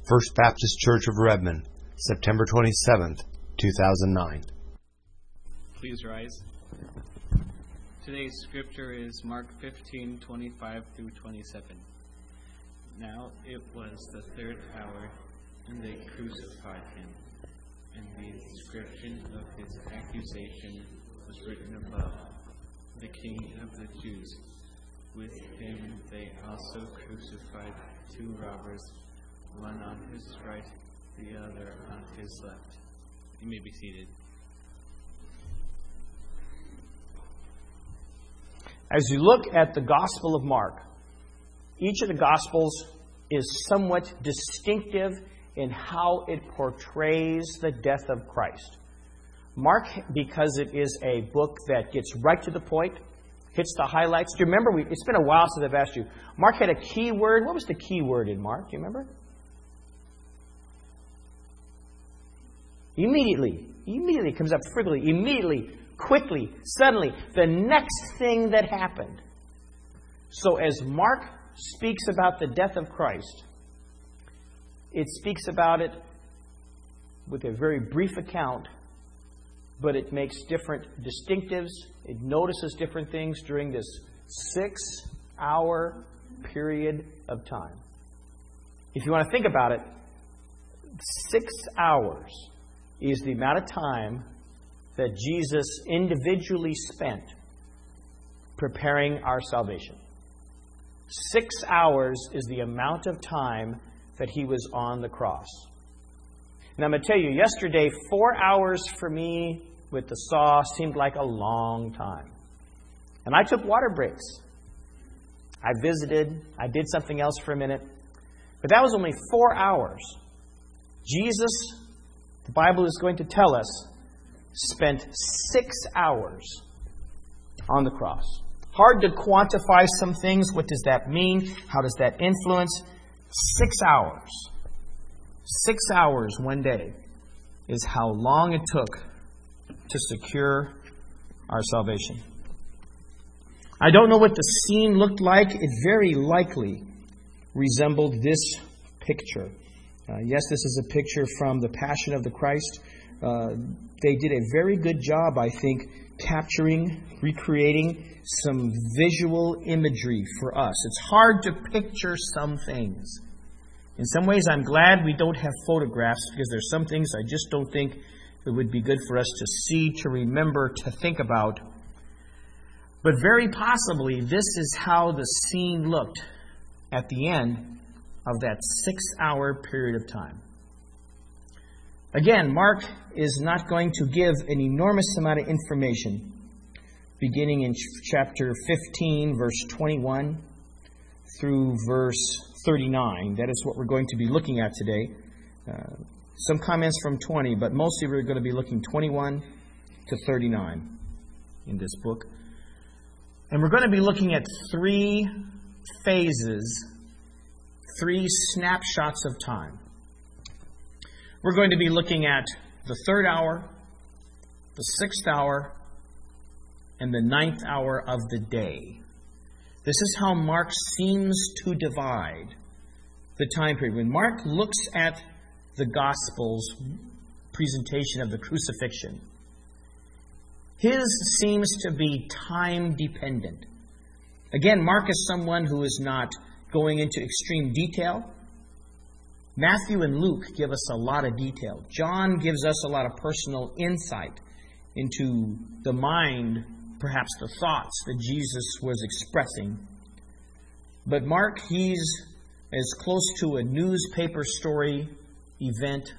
First Baptist Church of Redmond, September 27th, 2009. Please rise. Today's scripture is Mark 15:25 through 27. Now it was the third hour, and they crucified him, and the inscription of his accusation was written above, "The King of the Jews." With him they also crucified two robbers, one on his right, the other on his left. You may be seated. As you look at the Gospel of Mark, each of the Gospels is somewhat distinctive in how it portrays the death of Christ. Mark, because it is a book that gets right to the point, hits the highlights. Do you remember? It's been a while since I've asked you. Mark had a key word. What was the key word in Mark? Do you remember? Immediately. Immediately comes up frequently. Immediately. Quickly. Suddenly. The next thing that happened. So as Mark speaks about the death of Christ, it speaks about it with a very brief account, but it makes different distinctives. It notices different things during this 6-hour period of time. If you want to think about it, 6 hours is the amount of time that Jesus individually spent preparing our salvation. 6 hours is the amount of time that He was on the cross. Now, I'm going to tell you, yesterday, 4 hours for me with the saw seemed like a long time. And I took water breaks. I visited. I did something else for a minute. But that was only 4 hours. Jesus, the Bible is going to tell us, spent 6 hours on the cross. Hard to quantify some things. What does that mean? How does that influence? 6 hours. 6 hours one day is how long it took to secure our salvation. I don't know what the scene looked like. It very likely resembled this picture. Yes, this is a picture from the Passion of the Christ. They did a very good job, I think, capturing, recreating some visual imagery for us. It's hard to picture some things. In some ways, I'm glad we don't have photographs, because there's some things I just don't think it would be good for us to see, to remember, to think about. But very possibly, this is how the scene looked at the end of that 6-hour period of time. Again, Mark is not going to give an enormous amount of information, beginning in chapter 15, verse 21, through verse 39. That is what we're going to be looking at today. Some comments from 20, but mostly we're going to be looking 21 to 39 in this book. And we're going to be looking at 3 phases, 3 snapshots of time. We're going to be looking at the 3rd hour, the 6th hour, and the 9th hour of the day. This is how Mark seems to divide the time period. When Mark looks at the Gospel's presentation of the crucifixion, his seems to be time dependent. Again, Mark is someone who is not going into extreme detail. Matthew and Luke give us a lot of detail. John gives us a lot of personal insight into the mind, perhaps the thoughts that Jesus was expressing. But Mark, he's as close to a newspaper story event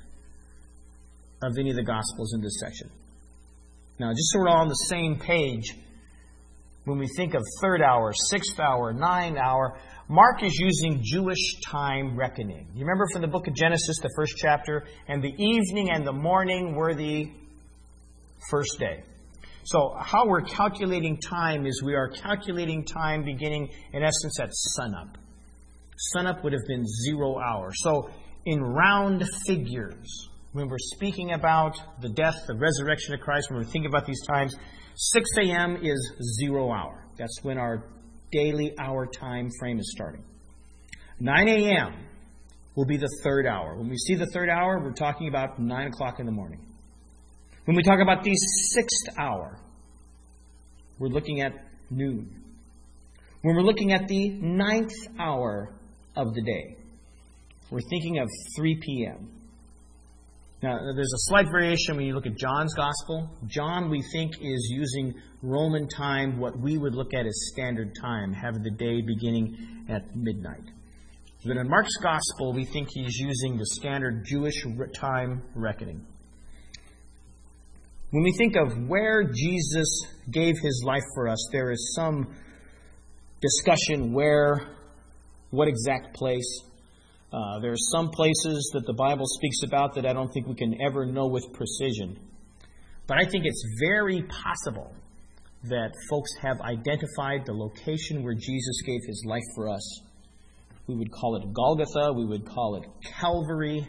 of any of the Gospels in this section. Now, just so we're all on the same page, when we think of 3rd hour, 6th hour, 9th hour, Mark is using Jewish time reckoning. You remember from the book of Genesis, the 1st chapter, and the evening and the morning were the first day. So how we're calculating time is we are calculating time beginning, in essence, at sunup. Sunup would have been 0 hour. So in round figures, when we're speaking about the death, the resurrection of Christ, when we're thinking about these times, 6 a.m. is 0 hour. That's when our daily hour time frame is starting. 9 a.m. will be the third hour. When we see the third hour, we're talking about 9 o'clock in the morning. When we talk about the sixth hour, we're looking at noon. When we're looking at the ninth hour of the day, we're thinking of 3 p.m. Now, there's a slight variation when you look at John's Gospel. John, we think, is using Roman time, what we would look at as standard time, having the day beginning at midnight. But in Mark's Gospel, we think he's using the standard Jewish time reckoning. When we think of where Jesus gave his life for us, there is some discussion what exact place. There are some places that the Bible speaks about that I don't think we can ever know with precision. But I think it's very possible that folks have identified the location where Jesus gave his life for us. We would call it Golgotha. We would call it Calvary.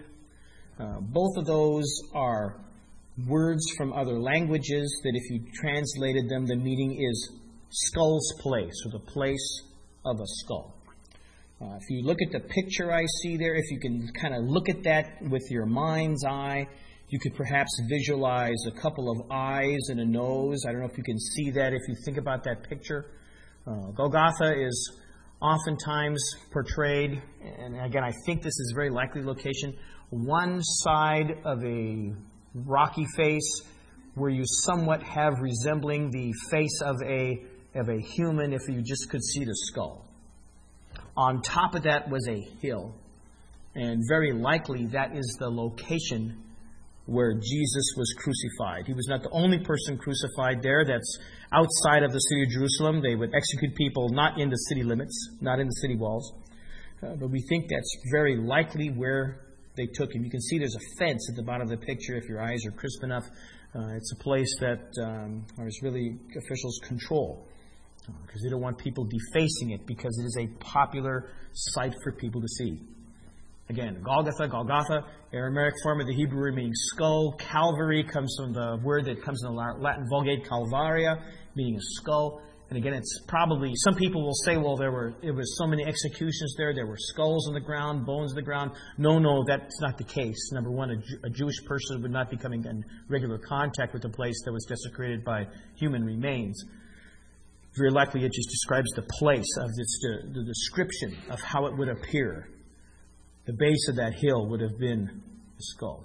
Both of those are words from other languages that if you translated them, the meaning is skull's place, or the place of a skull. If you look at the picture I see there, if you can kind of look at that with your mind's eye, you could perhaps visualize a couple of eyes and a nose. I don't know if you can see that if you think about that picture. Golgotha is oftentimes portrayed, and again, I think this is a very likely location, one side of a rocky face where you somewhat have resembling the face of a human if you just could see the skull. On top of that was a hill, and very likely that is the location where Jesus was crucified. He was not the only person crucified there. That's outside of the city of Jerusalem. They would execute people not in the city limits, not in the city walls. But we think that's very likely where they took him. You can see there's a fence at the bottom of the picture if your eyes are crisp enough. It's a place that Israeli officials control because they don't want people defacing it because it is a popular site for people to see. Again, Golgotha, Aramaic form of the Hebrew meaning skull. Calvary comes from the word that comes in the Latin Vulgate, calvaria, meaning a skull. And again, it's probably, some people will say, well, there was so many executions there were skulls on the ground, bones on the ground. No, that's not the case. Number one, a Jewish person would not be coming in regular contact with a place that was desecrated by human remains. Very likely it just describes the place of the description of how it would appear. The base of that hill would have been the skull.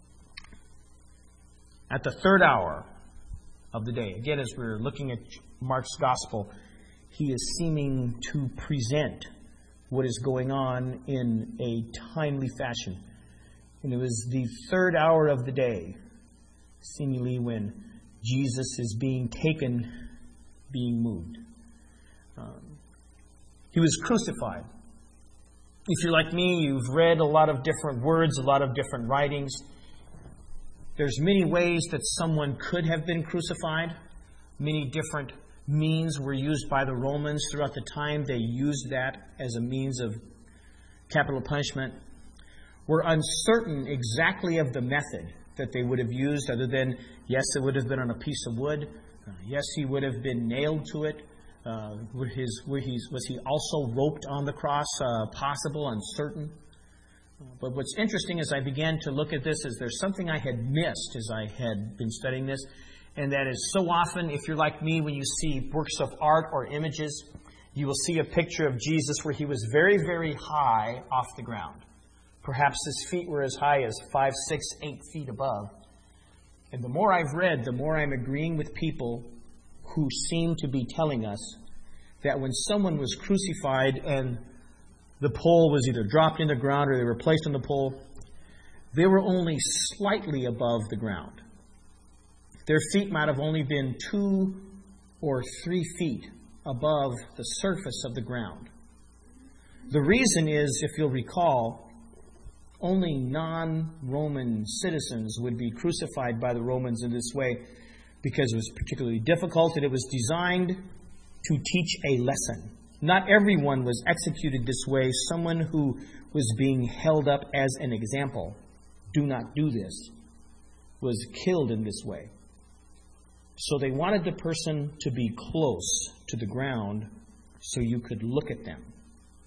At the third hour of the day, again, as we're looking at Mark's Gospel, he is seeming to present what is going on in a timely fashion. And it was the third hour of the day, seemingly when Jesus is being taken, being moved. He was crucified. If you're like me, you've read a lot of different words, a lot of different writings. There's many ways that someone could have been crucified. Many different means were used by the Romans throughout the time. They used that as a means of capital punishment. We're uncertain exactly of the method that they would have used, other than, yes, it would have been on a piece of wood. Yes, he would have been nailed to it. Was he also roped on the cross? Possible, uncertain. But what's interesting as I began to look at this is there's something I had missed as I had been studying this. And that is so often, if you're like me, when you see works of art or images, you will see a picture of Jesus where he was very, very high off the ground. Perhaps his feet were as high as 5, 6, 8 feet above. And the more I've read, the more I'm agreeing with people who seem to be telling us that when someone was crucified and the pole was either dropped in the ground or they were placed on the pole, they were only slightly above the ground. Their feet might have only been 2 or 3 feet above the surface of the ground. The reason is, if you'll recall, only non-Roman citizens would be crucified by the Romans in this way because it was particularly difficult and it was designed to teach a lesson. Not everyone was executed this way. Someone who was being held up as an example, do not do this, was killed in this way. So they wanted the person to be close to the ground so you could look at them.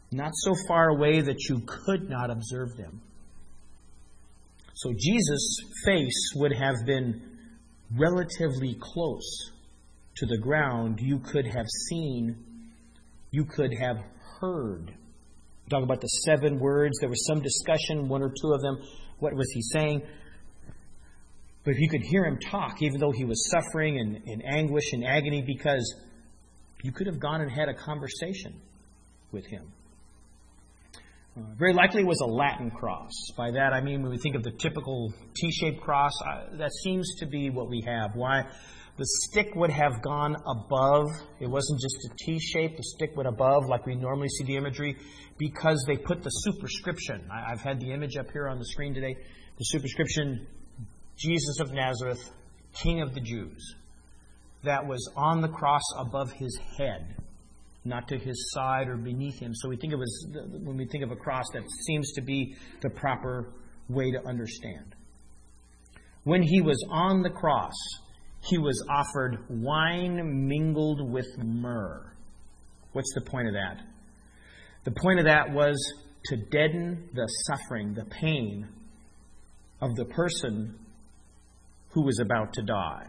not so far away that you could not observe them. So Jesus' face would have been relatively close to the ground. You could have seen, you could have heard. Talk about the 7 words. There was some discussion, 1 or 2 of them. What was he saying? But if you could hear him talk, even though he was suffering and in anguish and agony, because you could have gone and had a conversation with him. Very likely it was a Latin cross. By that I mean when we think of the typical T-shaped cross, that seems to be what we have. Why? The stick would have gone above. It wasn't just a T-shape. The stick went above like we normally see the imagery because they put the superscription. I've had the image up here on the screen today. The superscription, Jesus of Nazareth, King of the Jews. That was on the cross above his head, not to his side or beneath him. So we think it was, when we think of a cross, that seems to be the proper way to understand. When he was on the cross, he was offered wine mingled with myrrh. What's the point of that? The point of that was to deaden the suffering, the pain of the person who was about to die.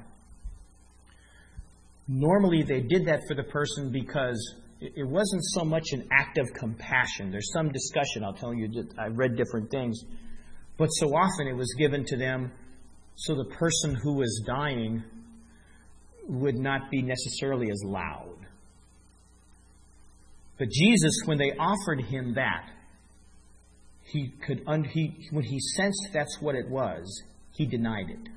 Normally they did that for the person because it wasn't so much an act of compassion. There's some discussion, I'll tell you, I've read different things. But so often it was given to them so the person who was dying would not be necessarily as loud. But Jesus, when they offered him that, when he sensed that's what it was, he denied it.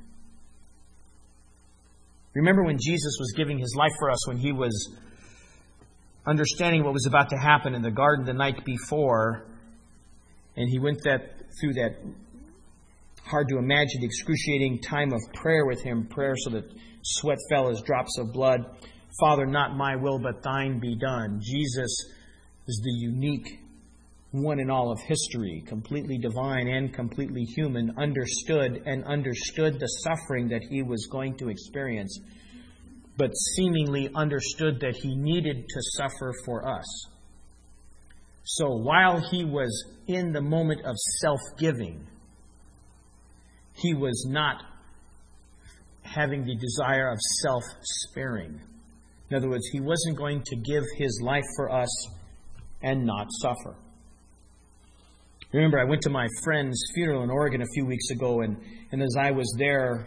Remember when Jesus was giving his life for us, when he was understanding what was about to happen in the garden the night before, and he went through that hard to imagine, excruciating time of prayer with him, prayer so that sweat fell as drops of blood. Father, not my will, but thine be done. Jesus is the unique one in all of history, completely divine and completely human, understood the suffering that he was going to experience, but seemingly understood that he needed to suffer for us. So while he was in the moment of self-giving, he was not having the desire of self-sparing. In other words, he wasn't going to give his life for us and not suffer. Remember, I went to my friend's funeral in Oregon a few weeks ago, and as I was there,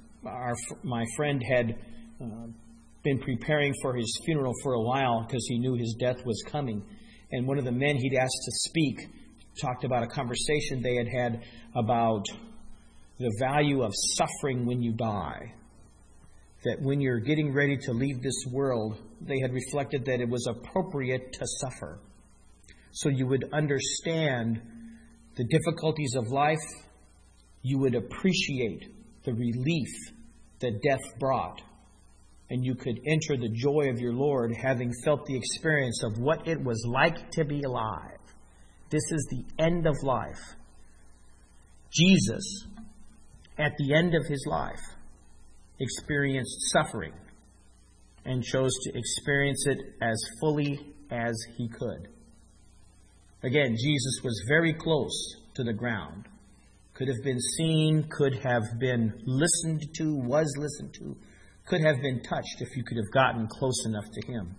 my friend had been preparing for his funeral for a while because he knew his death was coming. And one of the men he'd asked to speak talked about a conversation they had about the value of suffering when you die. That when you're getting ready to leave this world, they had reflected that it was appropriate to suffer. So you would understand the difficulties of life. You would appreciate the relief that death brought. And you could enter the joy of your Lord having felt the experience of what it was like to be alive. This is the end of life. Jesus, at the end of his life, experienced suffering and chose to experience it as fully as he could. Again, Jesus was very close to the ground. Could have been seen, could have been listened to, was listened to, could have been touched if you could have gotten close enough to him.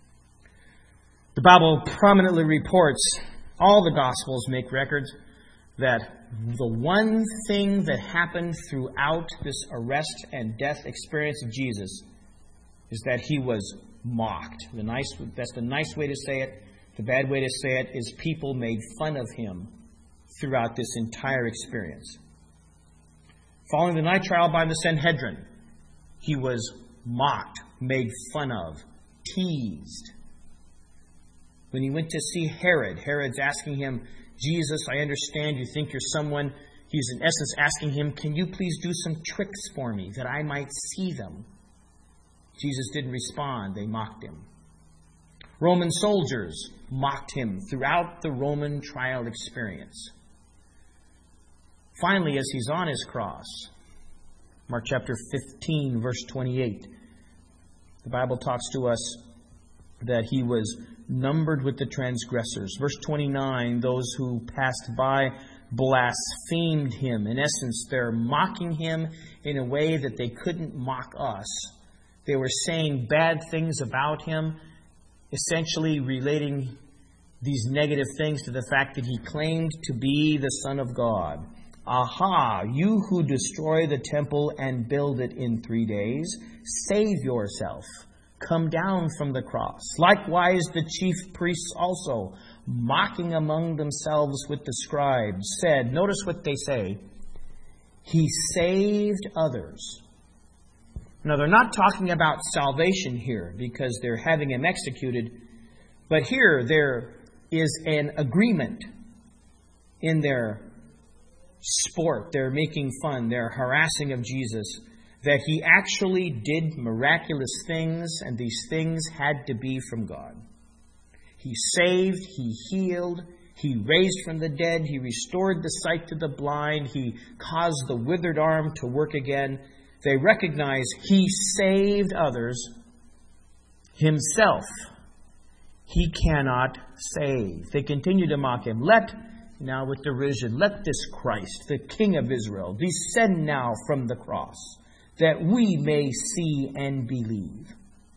The Bible prominently reports, all the Gospels make records, that the one thing that happened throughout this arrest and death experience of Jesus is that he was mocked. That's the nice way to say it. The bad way to say it is people made fun of him throughout this entire experience. Following the night trial by the Sanhedrin, he was mocked, made fun of, teased. When he went to see Herod, Herod's asking him, Jesus, I understand you think you're someone. He's in essence asking him, can you please do some tricks for me that I might see them? Jesus didn't respond. They mocked him. Roman soldiers mocked him throughout the Roman trial experience. Finally, as he's on his cross, Mark chapter 15, verse 28, the Bible talks to us that he was numbered with the transgressors. Verse 29, those who passed by blasphemed him. In essence, they're mocking him in a way that they couldn't mock us. They were saying bad things about him, essentially relating these negative things to the fact that he claimed to be the Son of God. Aha, you who destroy the temple and build it in 3 days, save yourself. Come down from the cross. Likewise, the chief priests also, mocking among themselves with the scribes, said, notice what they say, he saved others. Now, they're not talking about salvation here because they're having him executed, but here there is an agreement in their sport, their making fun, their harassing of Jesus, that he actually did miraculous things, and these things had to be from God. He saved, he healed, he raised from the dead, he restored the sight to the blind, he caused the withered arm to work again. They recognize he saved others. Himself, he cannot save. They continue to mock him. Now with derision, let this Christ, the King of Israel, descend now from the cross, that we may see and believe.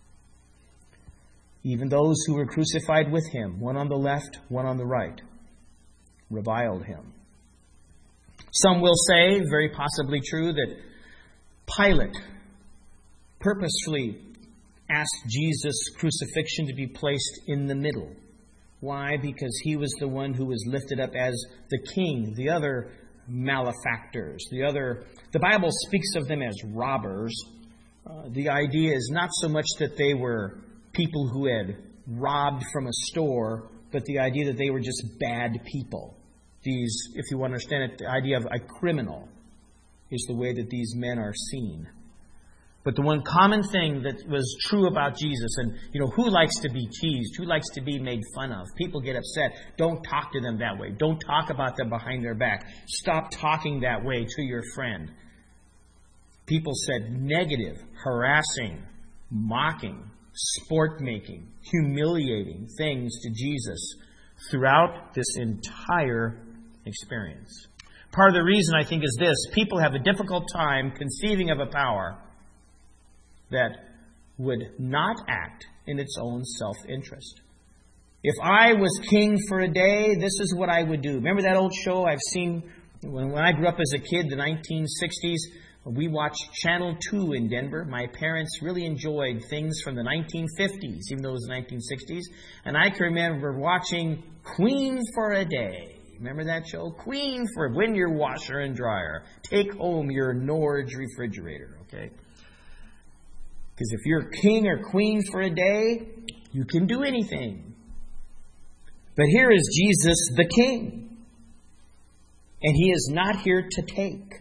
Even those who were crucified with him, one on the left, one on the right, reviled him. Some will say, very possibly true, that Pilate purposefully asked Jesus' crucifixion to be placed in the middle. Why? Because he was the one who was lifted up as the king. The other malefactors, the Bible speaks of them as robbers. The idea is not so much that they were people who had robbed from a store, but the idea that they were just bad people. These, if you understand it, the idea of a criminal is the way that these men are seen. But the one common thing that was true about Jesus, and who likes to be teased? Who likes to be made fun of? People get upset. Don't talk to them that way. Don't talk about them behind their back. Stop talking that way to your friend. People said negative, harassing, mocking, sport-making, humiliating things to Jesus throughout this entire experience. Part of the reason, I think, is this. People have a difficult time conceiving of a power that would not act in its own self-interest. If I was king for a day, this is what I would do. Remember that old show I've seen when I grew up as a kid, the 1960s? We watched Channel 2 in Denver. My parents really enjoyed things from the 1950s, even though it was the 1960s. And I can remember watching Queen for a Day. Remember that show? Queen for Win Your Washer and Dryer. Take home your Norge refrigerator, okay? Because if you're king or queen for a day, you can do anything. But here is Jesus the King. And he is not here to take.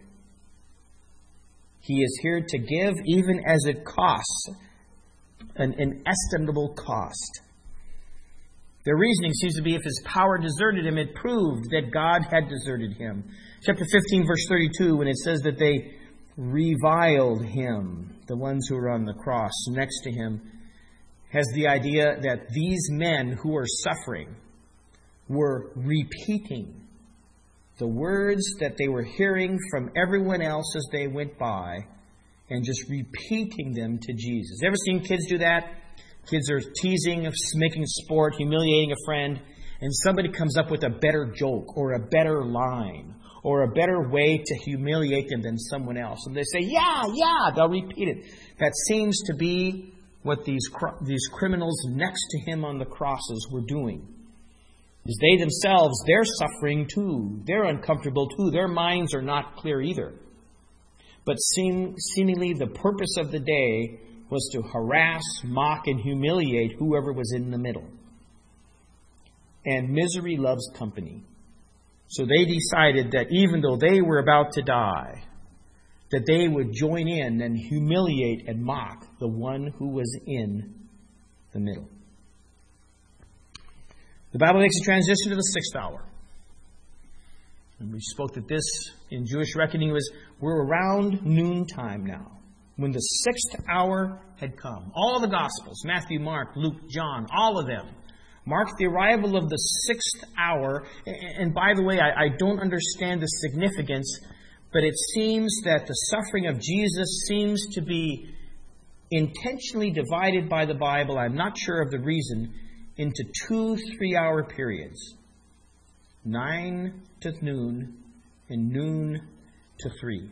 He is here to give, even as it costs an inestimable cost. Their reasoning seems to be if his power deserted him, it proved that God had deserted him. Chapter 15, verse 32, when it says that they reviled him, the ones who were on the cross next to him, has the idea that these men who are suffering were repeating the words that they were hearing from everyone else as they went by and just repeating them to Jesus. Ever seen kids do that? Kids are teasing, making sport, humiliating a friend, and somebody comes up with a better joke or a better line or a better way to humiliate them than someone else. And they say, yeah, they'll repeat it. That seems to be what these criminals next to him on the crosses were doing. Is they themselves, they're suffering too. They're uncomfortable too. Their minds are not clear either. But seemingly the purpose of the day was to harass, mock, and humiliate whoever was in the middle. And misery loves company. So they decided that even though they were about to die, that they would join in and humiliate and mock the one who was in the middle. The Bible makes a transition to the 6th hour. And we spoke that this, in Jewish reckoning, we're around noontime now. when the 6th hour had come. All the Gospels, Matthew, Mark, Luke, John, all of them, mark the arrival of the 6th hour. And by the way, I don't understand the significance, but it seems that the suffering of Jesus seems to be intentionally divided by the Bible, I'm not sure of the reason, into 2 3-hour periods. 9 to noon and noon to 3.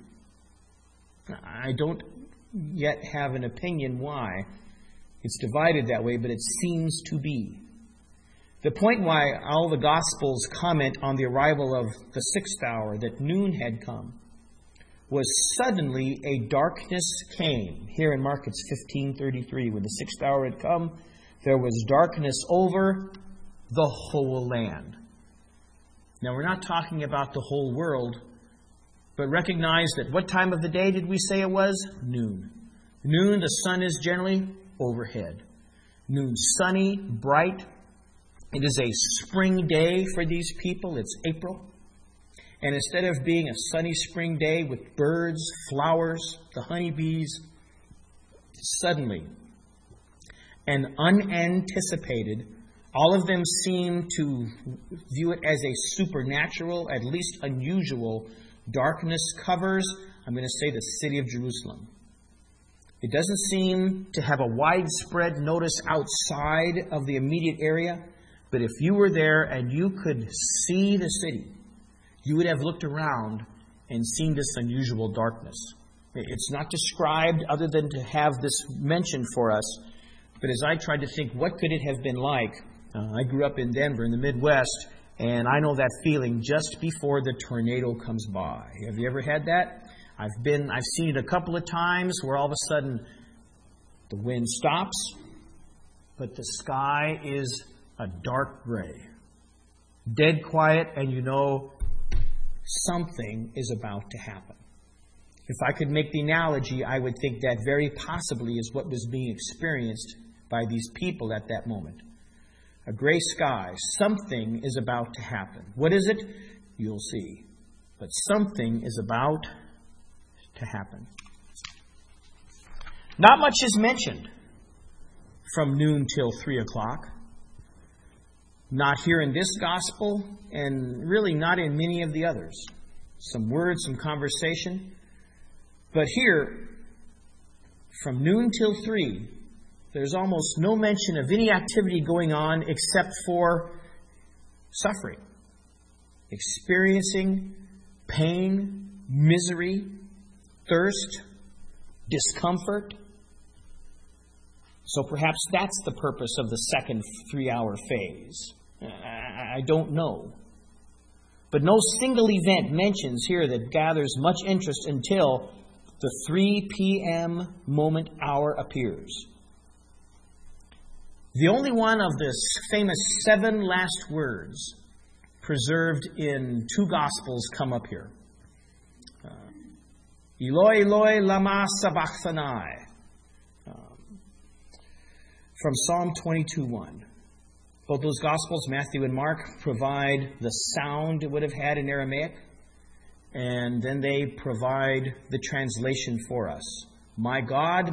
I don't yet have an opinion why it's divided that way, but it seems to be. The point why all the Gospels comment on the arrival of the 6th hour, that noon had come, was suddenly a darkness came. Here in Mark it's 15:33. When the 6th hour had come, there was darkness over the whole land. Now we're not talking about the whole world, but recognize that what time of the day did we say it was? Noon. Noon, the sun is generally overhead. Noon, sunny, bright. It is a spring day for these people. It's April. And instead of being a sunny spring day with birds, flowers, the honeybees, suddenly and unanticipated, all of them seem to view it as a supernatural, at least unusual, darkness covers, I'm going to say, the city of Jerusalem. It doesn't seem to have a widespread notice outside of the immediate area, but if you were there and you could see the city, you would have looked around and seen this unusual darkness. It's not described other than to have this mentioned for us. But as I tried to think, what could it have been like? I grew up in Denver in the Midwest, and I know that feeling just before the tornado comes by. Have you ever had that? I've seen it a couple of times where all of a sudden the wind stops, but the sky is a dark gray. Dead quiet, and you know something is about to happen. If I could make the analogy, I would think that very possibly is what was being experienced by these people at that moment. A gray sky. Something is about to happen. What is it? You'll see. But something is about to happen. Not much is mentioned from noon till 3 o'clock. Not here in this gospel, and really not in many of the others. Some words, some conversation. But here, from noon till 3, there's almost no mention of any activity going on except for suffering, experiencing pain, misery, thirst, discomfort. So perhaps that's the purpose of the second 3-hour phase. I don't know. But no single event mentions here that gathers much interest until the 3 p.m. moment hour appears. The only one of the famous 7 last words preserved in 2 Gospels come up here. Eloi, Eloi, lama sabachthani. From Psalm 22:1. Both those Gospels, Matthew and Mark, provide the sound it would have had in Aramaic, and then they provide the translation for us. My God,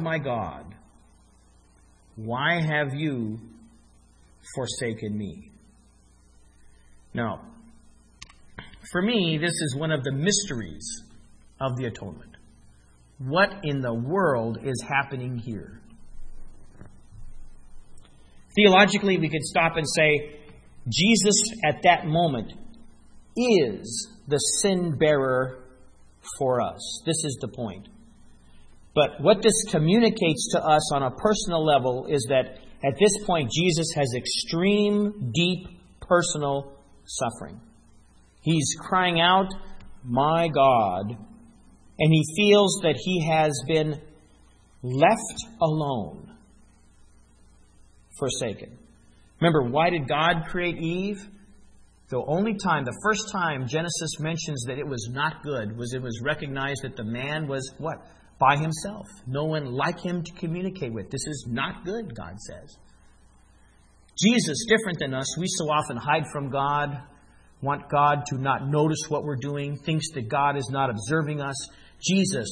why have you forsaken me? Now, for me, this is one of the mysteries of the atonement. What in the world is happening here? Theologically, we could stop and say, Jesus at that moment is the sin bearer for us. This is the point. But what this communicates to us on a personal level is that at this point, Jesus has extreme, deep, personal suffering. He's crying out, my God, and he feels that he has been left alone. Forsaken. Remember, why did God create Eve? The first time Genesis mentions that it was not good, was it was recognized that the man was what? By himself. No one like him to communicate with. This is not good, God says. Jesus, different than us, we so often hide from God, want God to not notice what we're doing, thinks that God is not observing us. Jesus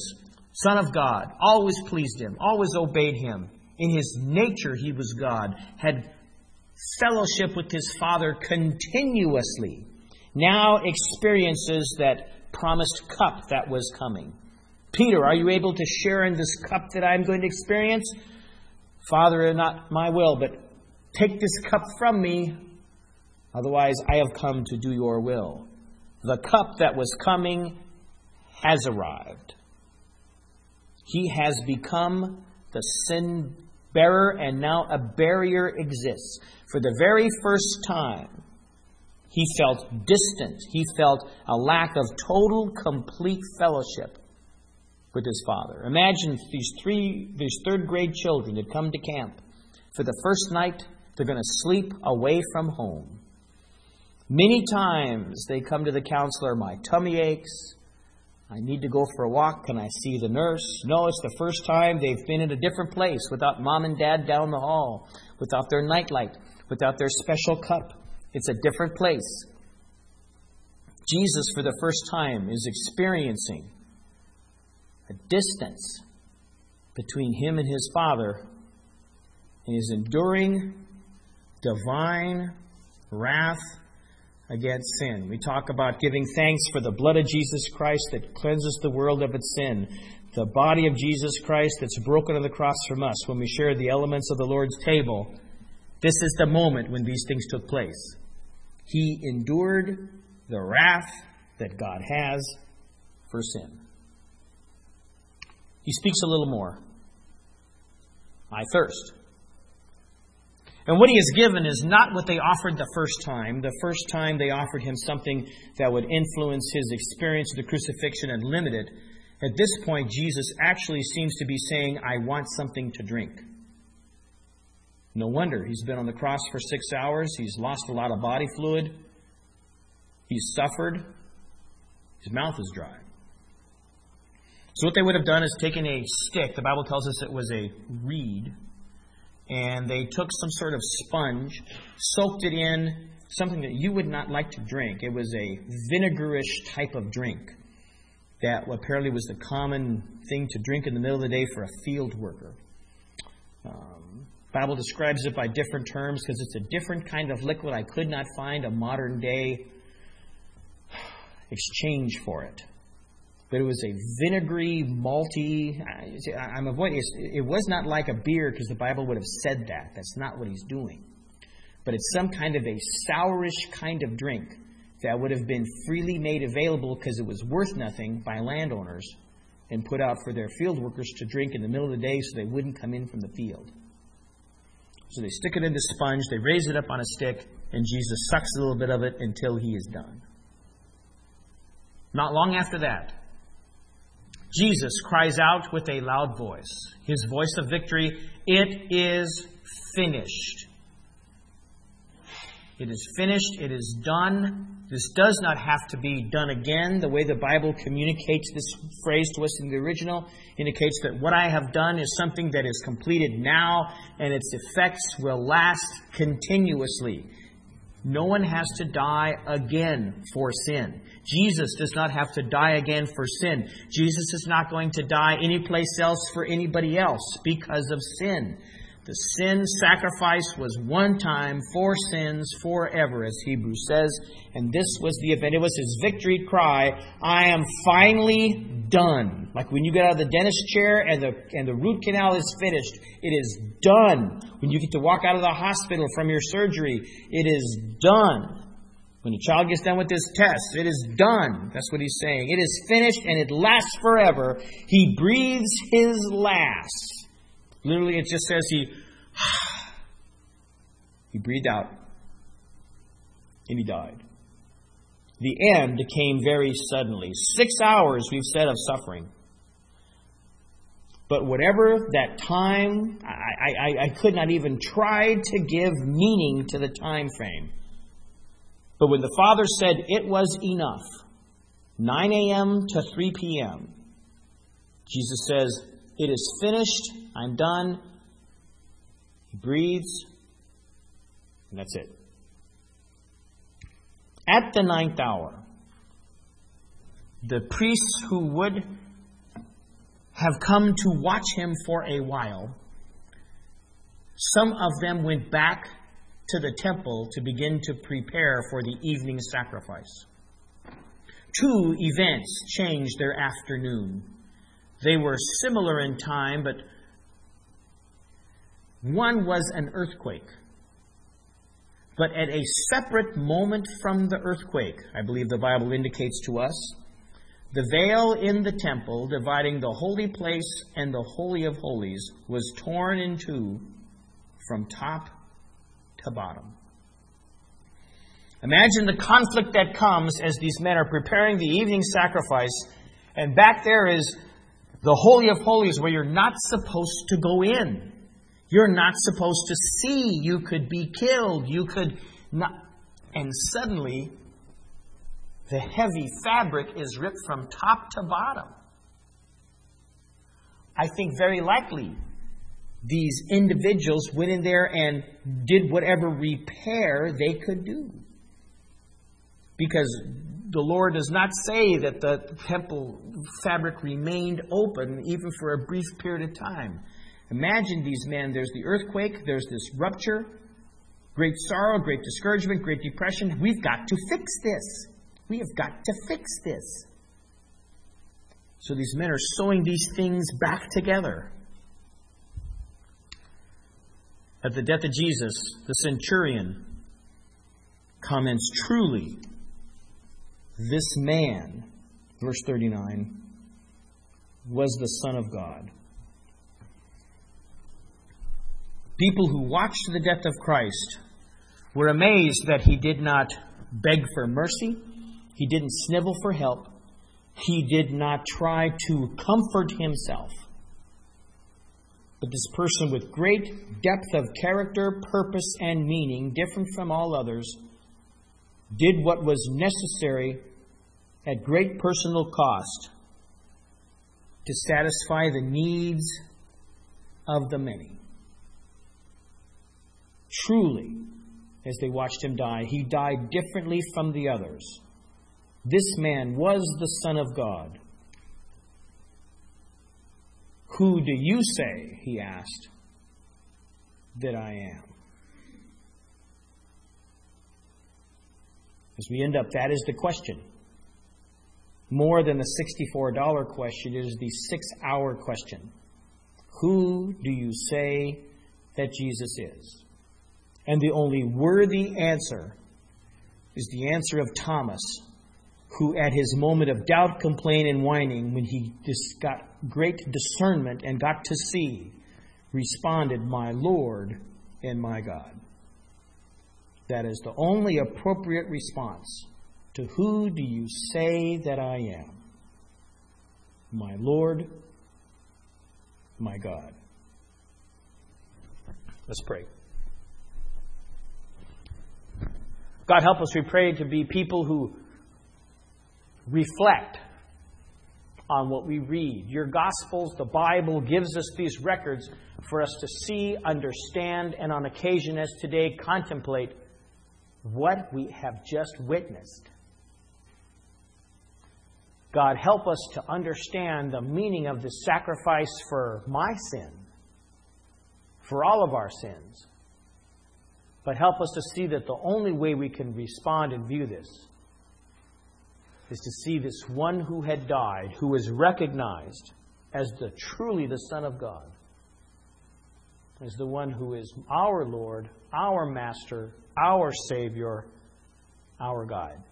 Son of God, always pleased Him, always obeyed Him. In His nature, He was God, had fellowship with His Father continuously, now experiences that promised cup that was coming. Peter, are you able to share in this cup that I'm going to experience? Father, not my will, but take this cup from me. Otherwise, I have come to do your will. The cup that was coming has arrived. He has become the sin bearer, and now a barrier exists. For the very first time, He felt distant. He felt a lack of total, complete fellowship with His Father. Imagine these third grade children that come to camp. For the first night, they're going to sleep away from home. Many times they come to the counselor, my tummy aches. I need to go for a walk. Can I see the nurse? No, it's the first time they've been in a different place without mom and dad down the hall, without their nightlight, without their special cup. It's a different place. Jesus, for the first time, is experiencing a distance between Him and His Father, and is enduring divine wrath against sin. We talk about giving thanks for the blood of Jesus Christ that cleanses the world of its sin. The body of Jesus Christ that's broken on the cross from us. When we share the elements of the Lord's table, this is the moment when these things took place. He endured the wrath that God has for sin. He speaks a little more. I thirst. And what He has given is not what they offered the first time. The first time they offered Him something that would influence His experience of the crucifixion and limit it. At this point, Jesus actually seems to be saying, I want something to drink. No wonder. He's been on the cross for 6 hours. He's lost a lot of body fluid. He's suffered. His mouth is dry. So what they would have done is taken a stick. The Bible tells us it was a reed. And they took some sort of sponge, soaked it in something that you would not like to drink. It was a vinegarish type of drink that apparently was the common thing to drink in the middle of the day for a field worker. Bible describes it by different terms because it's a different kind of liquid. I could not find a modern day exchange for it. But it was a vinegary, malty. I'm avoiding it. It was not like a beer because the Bible would have said that. That's not what He's doing. But it's some kind of a sourish kind of drink that would have been freely made available because it was worth nothing by landowners and put out for their field workers to drink in the middle of the day so they wouldn't come in from the field. So they stick it in the sponge, they raise it up on a stick, and Jesus sucks a little bit of it until He is done. Not long after that, Jesus cries out with a loud voice, His voice of victory, it is finished. It is finished. It is done. This does not have to be done again. The way the Bible communicates this phrase to us in the original indicates that what I have done is something that is completed now, and its effects will last continuously. No one has to die again for sin. Jesus does not have to die again for sin. Jesus is not going to die anyplace else for anybody else because of sin. The sin sacrifice was one time for sins forever, as Hebrews says. And this was the event. It was His victory cry, I am finally done. Like when you get out of the dentist chair and the root canal is finished, it is done. When you get to walk out of the hospital from your surgery, it is done. When a child gets done with this test, it is done. That's what He's saying. It is finished and it lasts forever. He breathes His last. Literally, it just says He breathed out and He died. The end came very suddenly. 6 hours, we've said, of suffering. But whatever that time, I could not even try to give meaning to the time frame. But when the Father said it was enough, 9 a.m. to 3 p.m., Jesus says, it is finished. I'm done. He breathes. And that's it. At the 9th hour, the priests who would have come to watch him for a while, some of them went back to the temple to begin to prepare for the evening sacrifice. Two events changed their afternoon. They were similar in time, but one was an earthquake. But at a separate moment from the earthquake, I believe the Bible indicates to us, the veil in the temple dividing the holy place and the Holy of Holies was torn in two from top to bottom. Imagine the conflict that comes as these men are preparing the evening sacrifice, and back there is the Holy of Holies where you're not supposed to go in. You're not supposed to see. You could be killed. You could not. And suddenly, the heavy fabric is ripped from top to bottom. I think very likely these individuals went in there and did whatever repair they could do. Because the Lord does not say that the temple fabric remained open even for a brief period of time. Imagine these men. There's the earthquake. There's this rupture. Great sorrow, great discouragement, great depression. We've got to fix this. We have got to fix this. So these men are sewing these things back together. At the death of Jesus, the centurion comments, truly, this man, verse 39, was the Son of God. People who watched the death of Christ were amazed that he did not beg for mercy. He didn't snivel for help. He did not try to comfort himself. But this person with great depth of character, purpose, and meaning, different from all others, did what was necessary at great personal cost to satisfy the needs of the many. Truly, as they watched him die, he died differently from the others. This man was the Son of God. Who do you say, he asked, that I am? As we end up, that is the question. More than the $64 question, it is the 6-hour question. Who do you say that Jesus is? And the only worthy answer is the answer of Thomas, who at his moment of doubt, complaint, and whining, when he got great discernment and got to see, responded, my Lord and my God. That is the only appropriate response to who do you say that I am? My Lord, my God. Let's pray. God, help us, we pray, to be people who reflect on what we read. Your Gospels, the Bible, gives us these records for us to see, understand, and on occasion, as today, contemplate what we have just witnessed. God, help us to understand the meaning of this sacrifice for my sin, for all of our sins. But help us to see that the only way we can respond and view this is to see this one who had died, who is recognized as truly the Son of God, as the one who is our Lord, our Master, our Savior, our guide.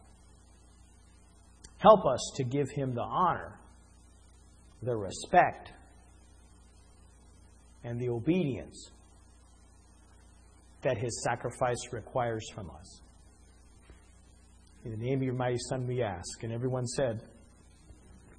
Help us to give him the honor, the respect, and the obedience that his sacrifice requires from us. In the name of your mighty Son we ask. And everyone said,